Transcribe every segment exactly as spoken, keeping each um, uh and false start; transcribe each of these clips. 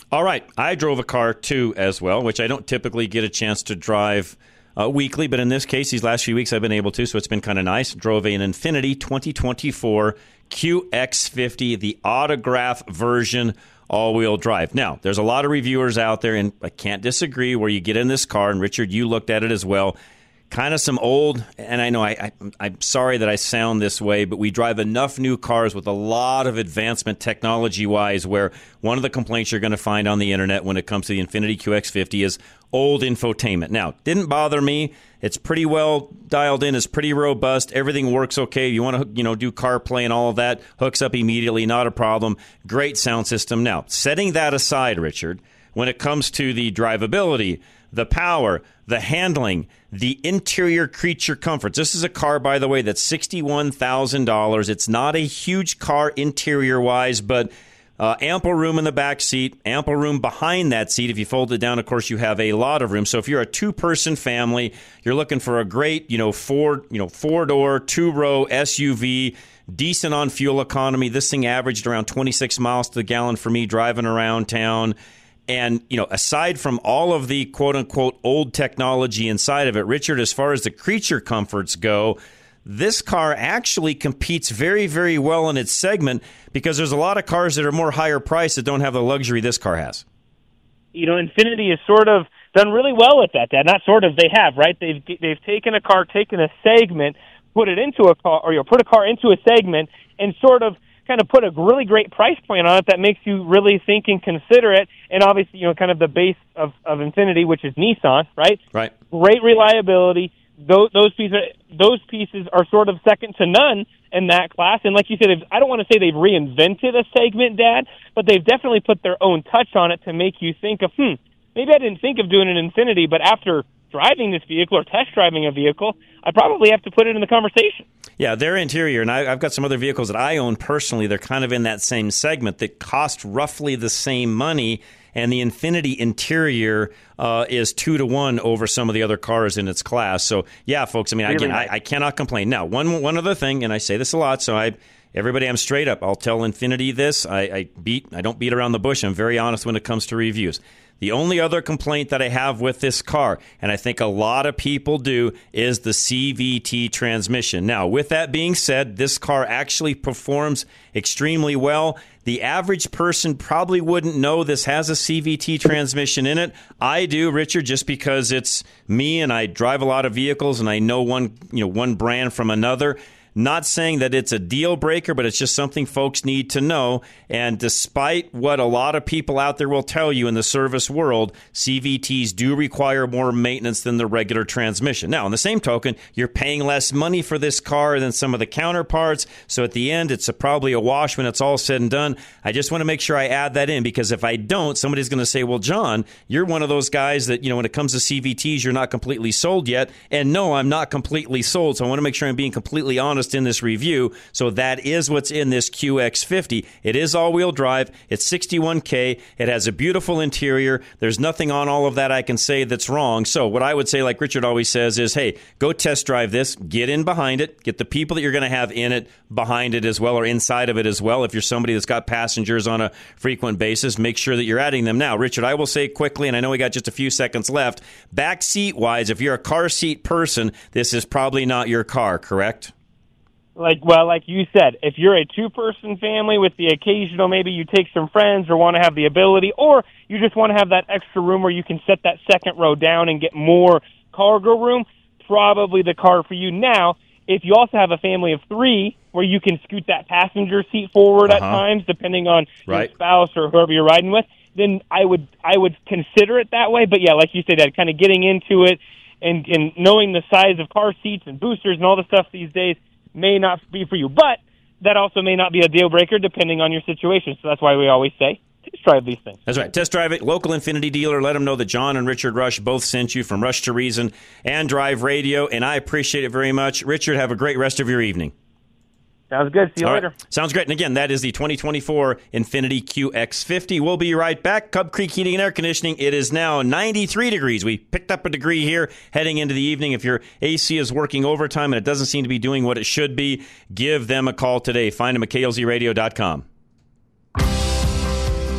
All right. I drove a car, too, as well, which I don't typically get a chance to drive uh, weekly. But in this case, these last few weeks, I've been able to, so it's been kind of nice. Drove an Infiniti twenty twenty-four Q X fifty, the autograph version, all-wheel drive. Now, there's a lot of reviewers out there, and I can't disagree, where you get in this car, and Richard, you looked at it as well, kind of some old, and I know I, I, I'm sorry that I sound this way, but we drive enough new cars with a lot of advancement technology-wise where one of the complaints you're going to find on the internet when it comes to the Infiniti Q X fifty is old infotainment. Now, didn't bother me. It's pretty well dialed in. It's pretty robust. Everything works okay. If you want to, you know, do CarPlay and all of that, hooks up immediately. Not a problem. Great sound system. Now, setting that aside, Richard, when it comes to the drivability, the power, the handling, the interior creature comforts. This is a car, by the way, that's sixty-one thousand dollars. It's not a huge car interior-wise, but Uh, ample room in the back seat, ample room behind that seat. If you fold it down, of course, you have a lot of room. So if you're a two-person family, you're looking for a great, you know, four, you know, four-door, two-row S U V, decent on fuel economy. This thing averaged around twenty-six miles to the gallon for me driving around town. And, you know, aside from all of the quote-unquote old technology inside of it, Richard, as far as the creature comforts go, this car actually competes very, very well in its segment because there's a lot of cars that are more higher priced that don't have the luxury this car has. You know, Infiniti has sort of done really well with that, Dad. Not sort of, they have, right? They've they've taken a car, taken a segment, put it into a car, or you know, put a car into a segment, and sort of kind of put a really great price point on it that makes you really think and consider it. And obviously, you know, kind of the base of, of Infiniti, which is Nissan, right? Right. Great reliability. Those, those pieces, those pieces are sort of second to none in that class. And like you said, I don't want to say they've reinvented a segment, Dad, but they've definitely put their own touch on it to make you think of, hmm, maybe I didn't think of doing an Infiniti, but after driving this vehicle or test driving a vehicle, I probably have to put it in the conversation. Yeah, their interior, and I, I've got some other vehicles that I own personally. They're kind of in that same segment that cost roughly the same money. And the Infiniti interior uh, is two to one over some of the other cars in its class. So, yeah, folks, I mean, really again, nice. I, I cannot complain. Now, one one other thing, and I say this a lot, so I everybody, I'm straight up. I'll tell Infiniti this. I, I beat. I don't beat around the bush. I'm very honest when it comes to reviews. The only other complaint that I have with this car, and I think a lot of people do, is the C V T transmission. Now, with that being said, this car actually performs extremely well. The average person probably wouldn't know this has a C V T transmission in it. I do, Richard, just because it's me and I drive a lot of vehicles and I know one, you know, one brand from another. Not saying that it's a deal breaker, but it's just something folks need to know. And despite what a lot of people out there will tell you in the service world, C V Ts do require more maintenance than the regular transmission. Now, on the same token, you're paying less money for this car than some of the counterparts. So at the end, it's a, probably a wash when it's all said and done. I just want to make sure I add that in, because if I don't, somebody's going to say, well, John, you're one of those guys that, you know, when it comes to C V Ts, you're not completely sold yet. And no, I'm not completely sold. So I want to make sure I'm being completely honest in this review. So that is what's in this Q X fifty. It is all-wheel drive. It's sixty-one K. It has a beautiful interior. There's nothing on all of that I can say that's wrong. So what I would say, like Richard always says, is, hey, go test drive this. Get in behind it. Get the people that you're going to have in it behind it as well, or inside of it as well. If you're somebody that's got passengers on a frequent basis, make sure that you're adding them. Now, Richard, I will say quickly, and I know we got just a few seconds left, back seat-wise, if you're a car seat person, this is probably not your car, correct? Like, well, like you said, if you're a two-person family with the occasional, maybe you take some friends or want to have the ability, or you just want to have that extra room where you can set that second row down and get more cargo room, probably the car for you. Now, if you also have a family of three where you can scoot that passenger seat forward uh-huh. at times, depending on right. your spouse or whoever you're riding with, then I would I would consider it that way. But, yeah, like you said, Ed, kind of getting into it and, and knowing the size of car seats and boosters and all the stuff these days may not be for you. But that also may not be a deal breaker depending on your situation. So that's why we always say, test drive these things. That's right. Test drive it. Local Infiniti dealer. Let them know that John and Richard Rush both sent you from Rush to Reason and Drive Radio, and I appreciate it very much. Richard, have a great rest of your evening. Sounds good. See you All later. Right. Sounds great. And again, that is the twenty twenty-four Infiniti Q X fifty. We'll be right back. Cub Creek Heating and Air Conditioning. It is now ninety-three degrees. We picked up a degree here heading into the evening. If your A C is working overtime and it doesn't seem to be doing what it should be, give them a call today. Find them at K L Z radio dot com.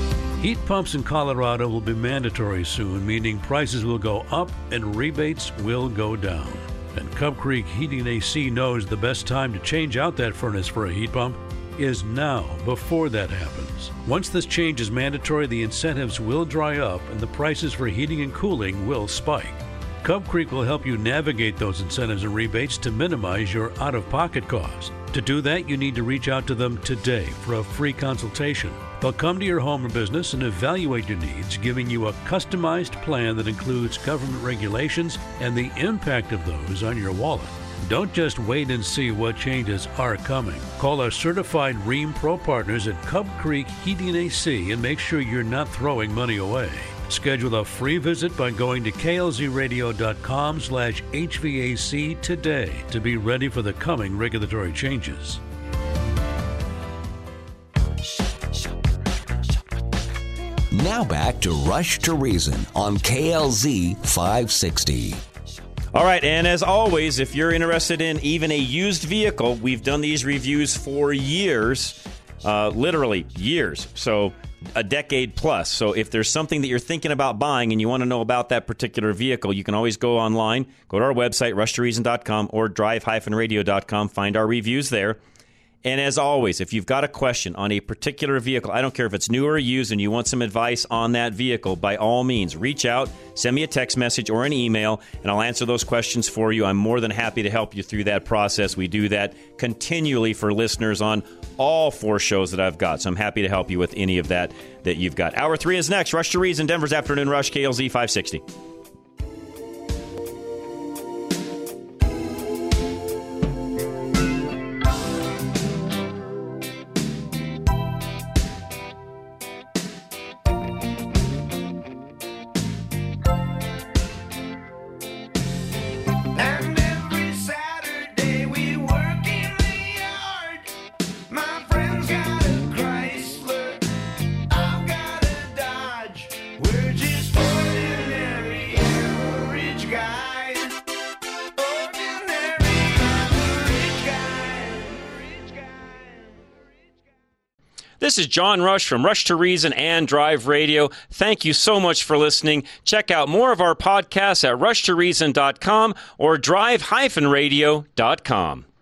Heat pumps in Colorado will be mandatory soon, meaning prices will go up and rebates will go down. And Cub Creek Heating and A C knows the best time to change out that furnace for a heat pump is now, before that happens. Once this change is mandatory, the incentives will dry up and the prices for heating and cooling will spike. Cub Creek will help you navigate those incentives and rebates to minimize your out-of-pocket costs. To do that, you need to reach out to them today for a free consultation. They'll come to your home or business and evaluate your needs, giving you a customized plan that includes government regulations and the impact of those on your wallet. Don't just wait and see what changes are coming. Call our certified Rheem Pro partners at Cub Creek Heating and A C and make sure you're not throwing money away. Schedule a free visit by going to klzradio.com slash HVAC today to be ready for the coming regulatory changes. Now back to Rush to Reason on K L Z five sixty. All right, and as always, if you're interested in even a used vehicle, we've done these reviews for years, uh, literally years, so a decade plus. So if there's something that you're thinking about buying and you want to know about that particular vehicle, you can always go online, go to our website, rush to reason dot com or drive radio dot com, find our reviews there. And as always, if you've got a question on a particular vehicle, I don't care if it's new or used, and you want some advice on that vehicle, by all means, reach out, send me a text message or an email, and I'll answer those questions for you. I'm more than happy to help you through that process. We do that continually for listeners on all four shows that I've got, so I'm happy to help you with any of that that you've got. Hour three is next. Rush to Reason, Denver's Afternoon Rush, K L Z five sixty. This is John Rush from Rush to Reason and Drive Radio. Thank you so much for listening. Check out more of our podcasts at rush to reason dot com or drive radio dot com.